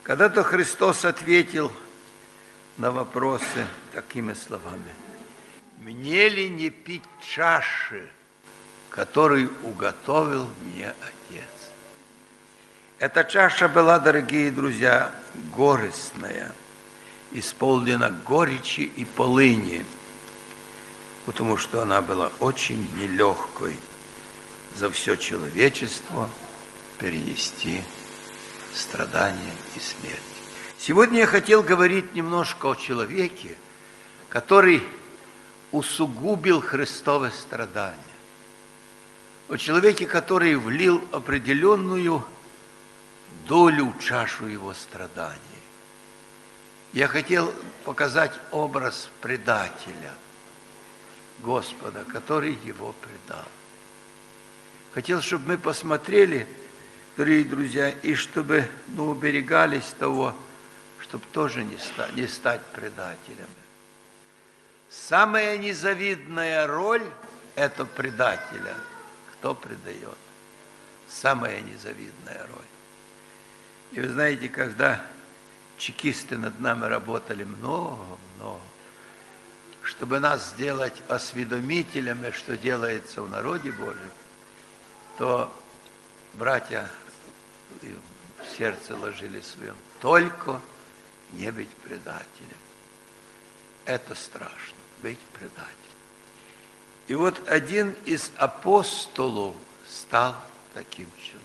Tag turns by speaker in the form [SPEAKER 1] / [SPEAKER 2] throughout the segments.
[SPEAKER 1] Когда-то Христос ответил на вопросы такими словами. «Мне ли не пить чаши, которую уготовил мне Отец?» Эта чаша была, дорогие друзья, горестная, исполнена горечи и полыни, потому что она была очень нелегкой за все человечество перенести страдания и смерть. Сегодня я хотел говорить немножко о человеке, который усугубил Христовы страдания. О человеке, который влил определенную долю в чашу его страданий. Я хотел показать образ предателя Господа, который его предал. Хотел, чтобы мы посмотрели, дорогие друзья, и чтобы уберегались того, чтобы тоже не стать предателями. Самая незавидная роль – это предателя. Кто предает? Самая незавидная роль. И вы знаете, когда чекисты над нами работали много-много, чтобы нас сделать осведомителями, что делается в народе Божьем, то братья в сердце ложили своем только не быть предателем. Это страшно, быть предателем. И вот один из апостолов стал таким человеком.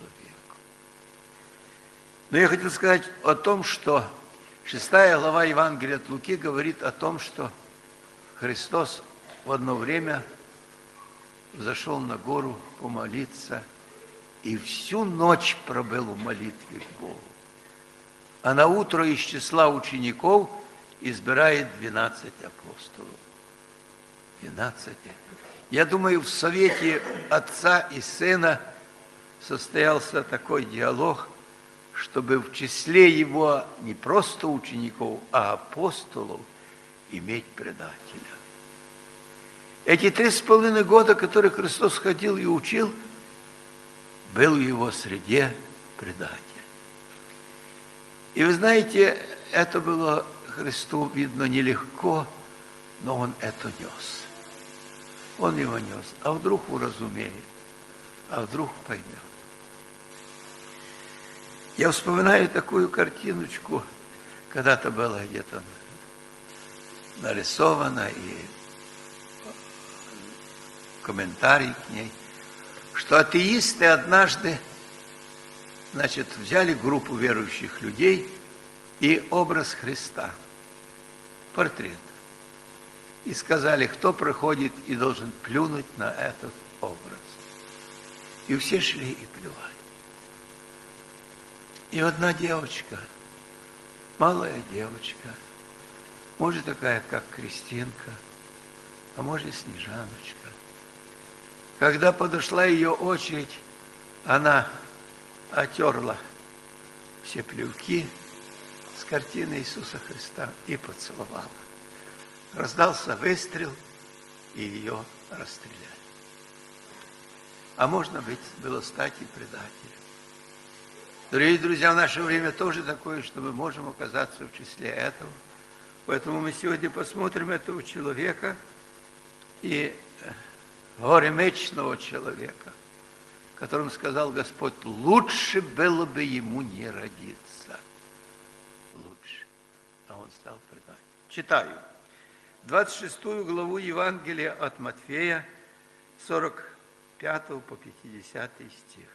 [SPEAKER 1] Но я хотел сказать о том, что 6 глава Евангелия от Луки говорит о том, что Христос в одно время зашел на гору помолиться и всю ночь пробыл в молитве к Богу. А на утро из числа учеников избирает 12 апостолов. 12. Я думаю, в совете Отца и Сына состоялся такой диалог, чтобы в числе его не просто учеников, а апостолов иметь предателя. Эти 3,5 года, которые Христос ходил и учил, был в его среде предатель. И вы знаете, это было Христу, видно, нелегко, но он это нес. Он его нес. А вдруг уразумеет, а вдруг поймет. Я вспоминаю такую картиночку, когда-то была где-то нарисована, и комментарий к ней, что атеисты однажды, взяли группу верующих людей и образ Христа, портрет, и сказали, кто проходит и должен плюнуть на этот образ. И все шли и плевали. И одна девочка, малая девочка, может такая, как Кристинка, а может Снежаночка. Когда подошла ее очередь, она отерла все плевки с картины Иисуса Христа и поцеловала. Раздался выстрел, и ее расстреляли. А можно было стать и предателем. Дорогие друзья, в наше время тоже такое, что мы можем оказаться в числе этого. Поэтому мы сегодня посмотрим этого человека и горемычного человека, которому сказал Господь, лучше было бы ему не родиться. Лучше. А он стал предателем. Читаю. 26 главу Евангелия от Матфея, 45 по 50 стих.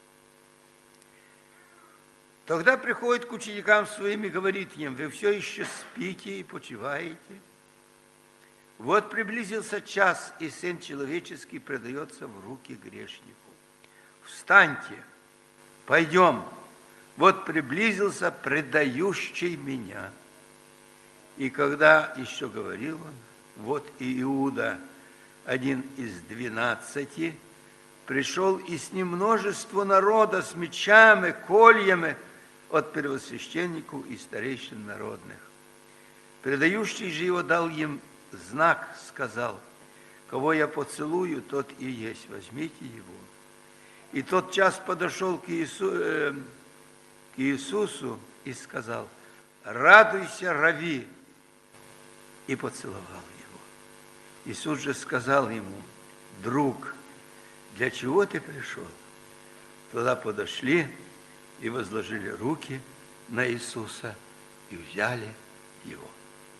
[SPEAKER 1] Тогда приходит к ученикам своим и говорит им, вы все еще спите и почиваете? Вот приблизился час, и Сын Человеческий предается в руки грешнику. Встаньте, пойдем, вот приблизился предающий меня. И когда еще говорил он, вот и Иуда, один из 12, пришел, и с ним множество народа с мечами, кольями от первосвященников и старейшин народных. Предающий же его дал им знак, сказал, кого я поцелую, тот и есть, возьмите его. И тот час подошел к Иисусу и сказал: «Радуйся, Рави!» и поцеловал его. Иисус же сказал ему: «Друг, для чего ты пришел?» Туда подошли и возложили руки на Иисуса и взяли его.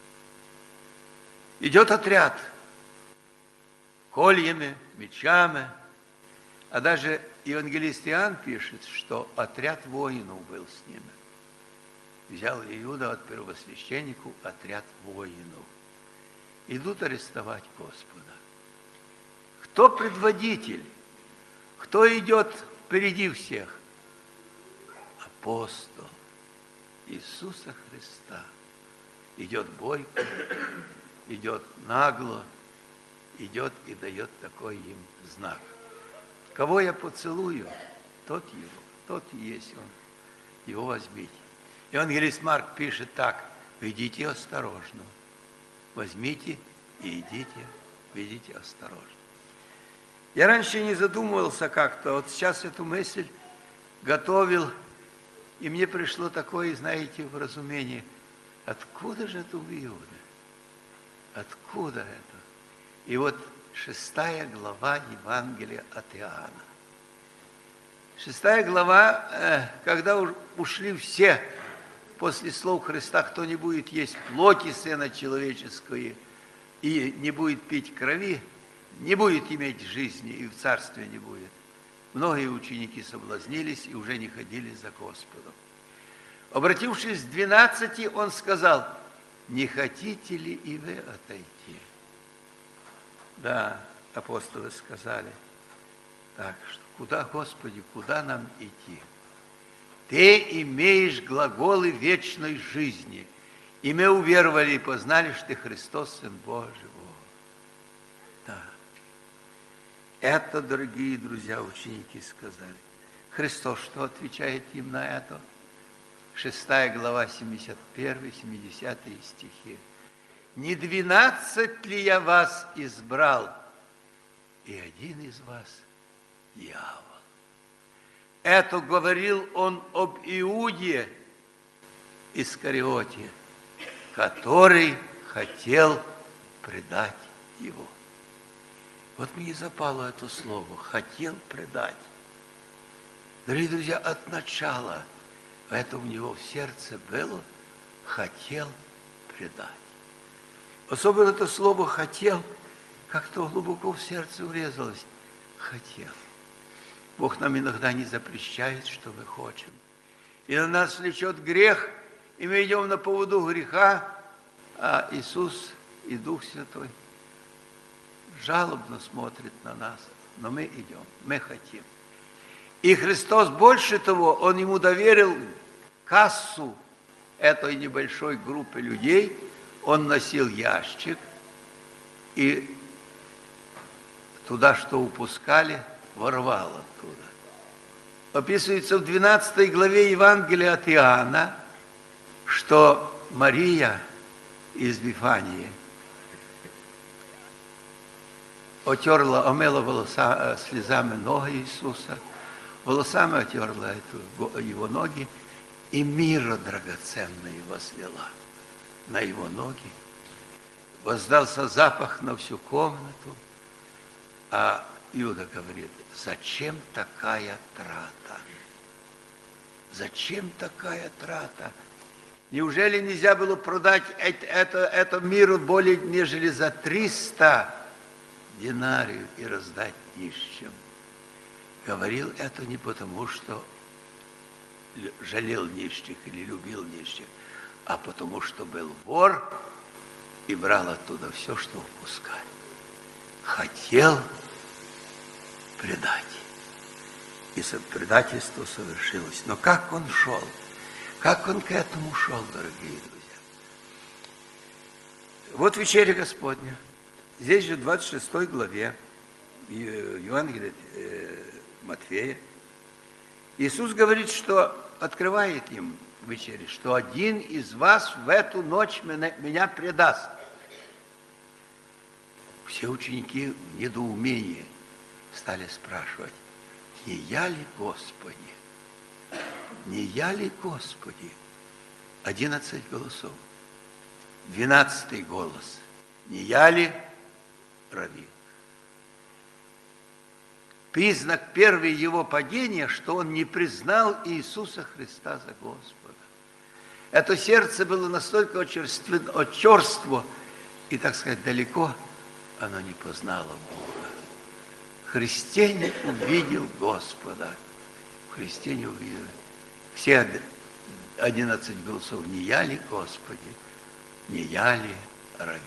[SPEAKER 1] Идет отряд кольями, мечами, а даже евангелист Иоанн пишет, что отряд воинов был с ними. Взял Иуда от первосвященнику отряд воинов. Идут арестовать Господа. Кто предводитель? Кто идет впереди всех? Апостол Иисуса Христа. Идет бойко, идет нагло, идет и дает такой им знак. Кого я поцелую, тот его, тот и есть он. Его возьмите. Евангелист Марк пишет так: ведите осторожно. Возьмите и идите, ведите осторожно. Я раньше не задумывался как-то, вот сейчас эту мысль готовил, и мне пришло такое, знаете, вразумение: откуда же это у Иуды? Откуда это? И вот 6 глава Евангелия от Иоанна. 6 глава, когда ушли все после слов Христа: кто не будет есть плоти Сына Человеческого и не будет пить крови, не будет иметь жизни и в царстве не будет. Многие ученики соблазнились и уже не ходили за Господом. Обратившись к 12, он сказал: не хотите ли и вы отойти? Да, апостолы сказали: так что куда, Господи, куда нам идти? Ты имеешь глаголы вечной жизни, и мы уверовали и познали, что Ты Христос, Сын Божий. Да. Это, дорогие друзья, ученики сказали. Христос что отвечает им на это? 6 глава, 71-70 стихи. «Не 12 ли я вас избрал, и один из вас дьявол?» Это говорил он об Иуде Искариоте, который хотел предать его. Вот мне запало это слово: хотел предать. Дорогие друзья, от начала это у него в сердце было: хотел предать. Особенно это слово «хотел» как-то глубоко в сердце урезалось. Хотел. Бог нам иногда не запрещает, что мы хотим. И на нас влечет грех, и мы идем на поводу греха, а Иисус и Дух Святой жалобно смотрят на нас. Но мы идем, мы хотим. И Христос, больше того, Он ему доверил кассу этой небольшой группы людей. Он носил ящик, и туда, что упускали, ворвал оттуда. Описывается в 12 главе Евангелия от Иоанна, что Мария из Вифании омыла слезами ноги Иисуса, волосами отерла его ноги, и мирра драгоценную возлила на его ноги. Воздался запах на всю комнату, а Иуда говорит: зачем такая трата? Зачем такая трата? Неужели нельзя было продать это миру более нежели за 300 динариев и раздать нищим? Говорил это не потому, что жалел нищих или любил нищих, а потому, что был вор и брал оттуда все, что упускали. Хотел предать. И предательство совершилось. Но как он шел? Как он к этому шел, дорогие друзья? Вот вечеря Господня. Здесь же в 26 главе Евангелия Матфея Иисус говорит, что открывает им вечере, что один из вас в эту ночь меня предаст. Все ученики в недоумении стали спрашивать: не я ли, Господи? Не я ли, Господи? 11 голосов. 12-й голос. Не я ли, Рави? Признак первый его падения, что он не признал Иисуса Христа за Господа. Это сердце было настолько очерство и, так сказать, далеко, оно не познало Бога. В Христе не увидел Господа. В Христе не увидел. Все 11 голосов. Не я ли, Господи? Не я ли, Рави?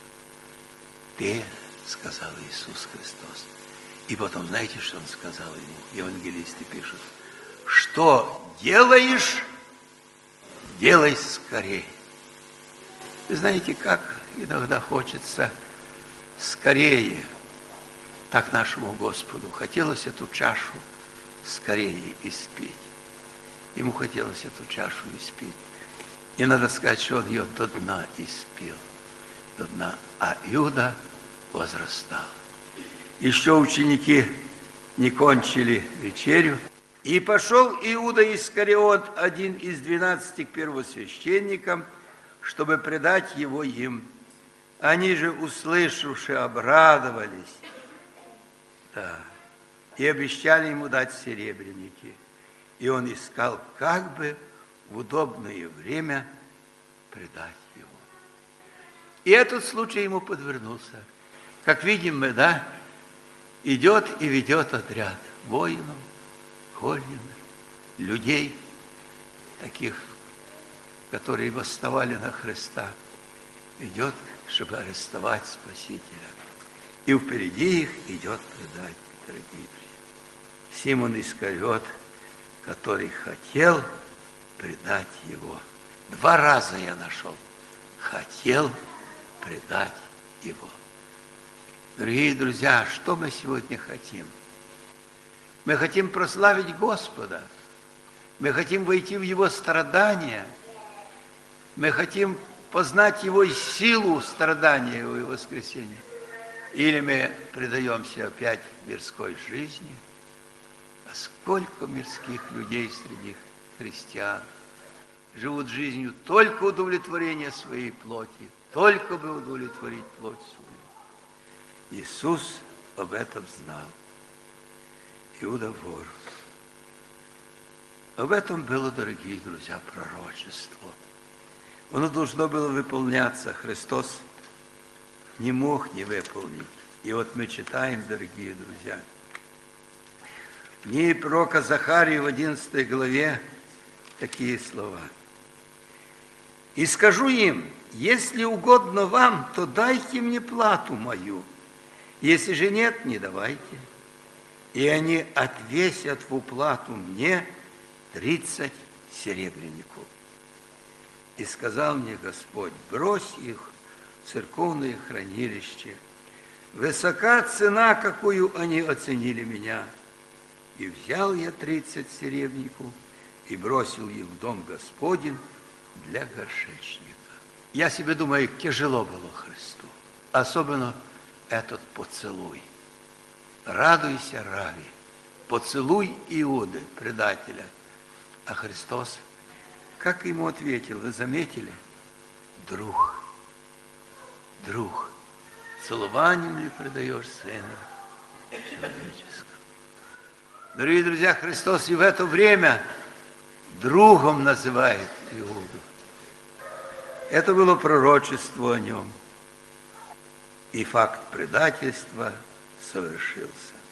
[SPEAKER 1] Ты, сказал Иисус Христос. И потом, знаете, что он сказал ему? Евангелисты пишут. Что делаешь, делай скорее. Вы знаете, как иногда хочется скорее, так нашему Господу. Хотелось эту чашу скорее испить. Ему хотелось эту чашу испить. И надо сказать, что он ее до дна испил. До дна. А Иуда возрастал. Еще ученики не кончили вечерю. И пошел Иуда Искариот, один из 12 к первосвященникам, чтобы предать его им. Они же, услышавши, обрадовались. Да. И обещали ему дать серебряники. И он искал, как бы в удобное время предать его. И этот случай ему подвернулся. Как видим мы, да, идет и ведет отряд воинов, конных, людей, таких, которые восставали на Христа. Идет, чтобы арестовать Спасителя. И впереди их идет предать, дорогие друзья. Симон Искариот, который хотел предать его. 2 раза я нашел. Хотел предать его. Дорогие друзья, что мы сегодня хотим? Мы хотим прославить Господа. Мы хотим войти в Его страдания. Мы хотим познать Его силу страдания Его и воскресения. Или мы предаемся опять мирской жизни. А сколько мирских людей среди христиан живут жизнью только удовлетворения своей плоти, только бы удовлетворить плоть свою. Иисус об этом знал. Иуда вор. Об этом было, дорогие друзья, пророчество. Оно должно было выполняться. Христос не мог не выполнить. И вот мы читаем, дорогие друзья, в книге пророка Захарии в 11 главе такие слова. «И скажу им, если угодно вам, то дайте мне плату мою, если же нет, не давайте. И они отвесят в уплату мне 30 серебряников. И сказал мне Господь, брось их в церковное хранилище. Высока цена, какую они оценили меня. И взял я 30 серебряников и бросил их в дом Господень для горшечника». Я себе думаю, тяжело было Христу. Особенно этот поцелуй. Радуйся, Рави. Поцелуй Иуды, предателя. А Христос, как ему ответил, вы заметили? Друг, друг, целованием ли предаешь Сына человеческого? Дорогие друзья, Христос и в это время другом называет Иуду. Это было пророчество о нем. И факт предательства совершился.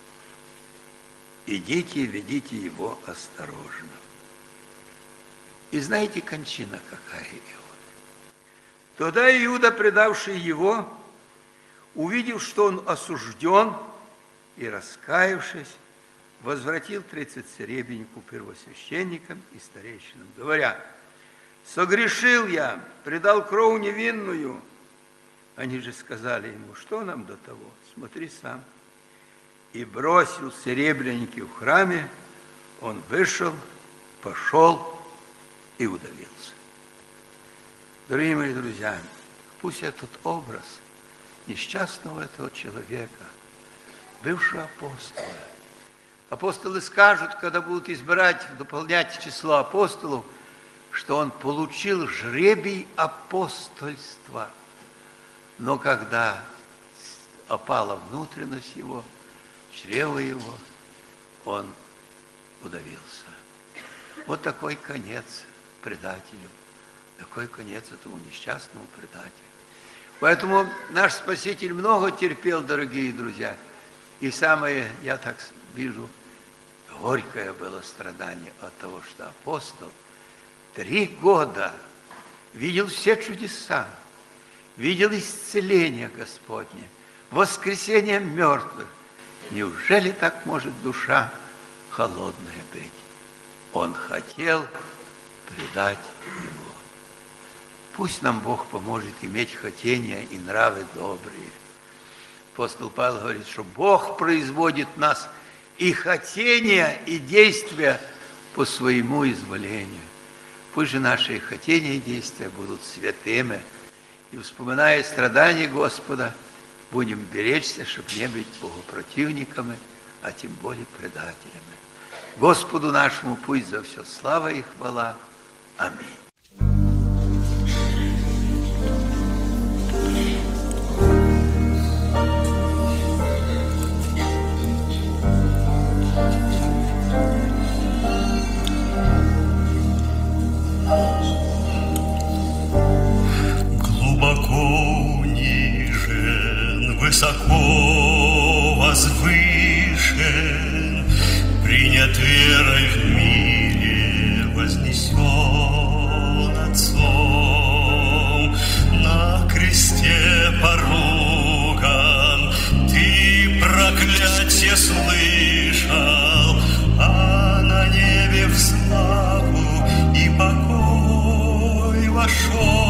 [SPEAKER 1] Идите, ведите его осторожно. И знаете, кончина какая Иуда? Тогда Иуда, предавший его, увидев, что он осужден, и, раскаявшись, возвратил 30 серебряников первосвященникам и старейшинам, говоря, «Согрешил я, предал кровь невинную». Они же сказали ему, что нам до того, смотри сам. И бросил серебряники в храме, он вышел, пошел и удалился. Дорогие мои друзья, пусть этот образ несчастного этого человека, бывшего апостола, апостолы скажут, когда будут избирать, дополнять число апостолов, что он получил жребий апостольства. Но когда опала внутренность его, чрево его, он удавился. Вот такой конец предателю, такой конец этому несчастному предателю. Поэтому наш Спаситель много терпел, дорогие друзья. И самое, я так вижу, горькое было страдание от того, что апостол 3 года видел все чудеса, видел исцеление Господне, воскресение мертвых. Неужели так может душа холодная быть? Он хотел предать его. Пусть нам Бог поможет иметь хотения и нравы добрые. Апостол Павел говорит, что Бог производит в нас и хотения, и действия по своему изволению. Пусть же наши хотения и действия будут святыми, и, вспоминая страдания Господа, будем беречься, чтобы не быть богопротивниками, а тем более предателями. Господу нашему пусть за все слава и хвала. Аминь.
[SPEAKER 2] Глубоко унижен, высоко возвышен, принят верой в мире, вознесен Отцом. На кресте поруган, ты проклятие слышал, а на небе в славу и покой вошел.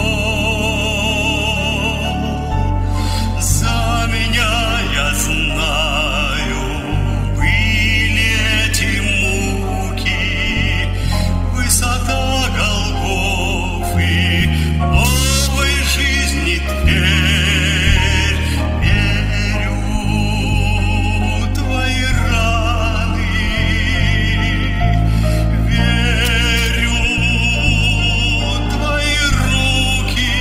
[SPEAKER 2] За меня я знаю, были эти муки, высота Голгофы, новой жизни дверь. Верю, твои раны, верю, твои руки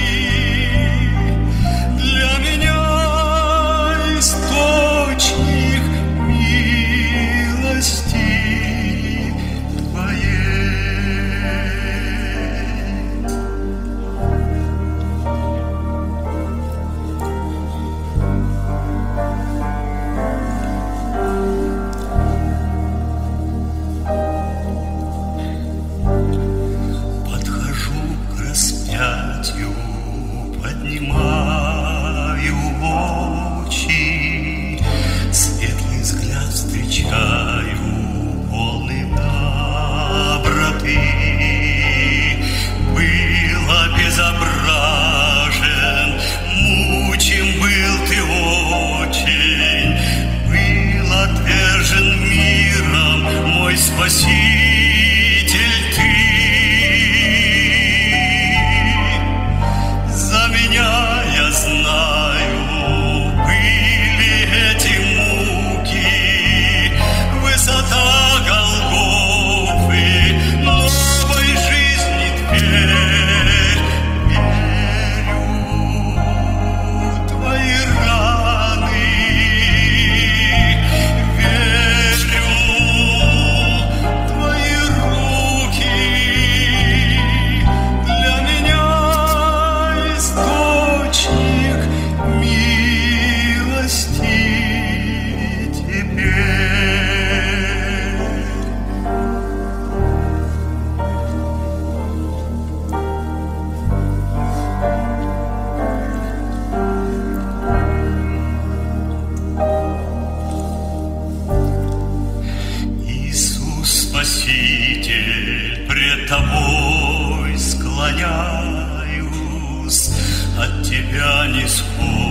[SPEAKER 2] для меня источник милости твоей. Подхожу к распятию, поднимаю очи, светлый взгляд встречаю, полный доброты. Был обезображен, мучим был ты очень, был отвержен миром мой Спаситель ты. За меня я знаю, были эти муки, высота Голгофы, новой жизни дверь. Верю, твои раны, верю, твои руки для меня источник милости теперь. Иисус Спаситель, пред тобой склоняюсь, от тебя не схожу.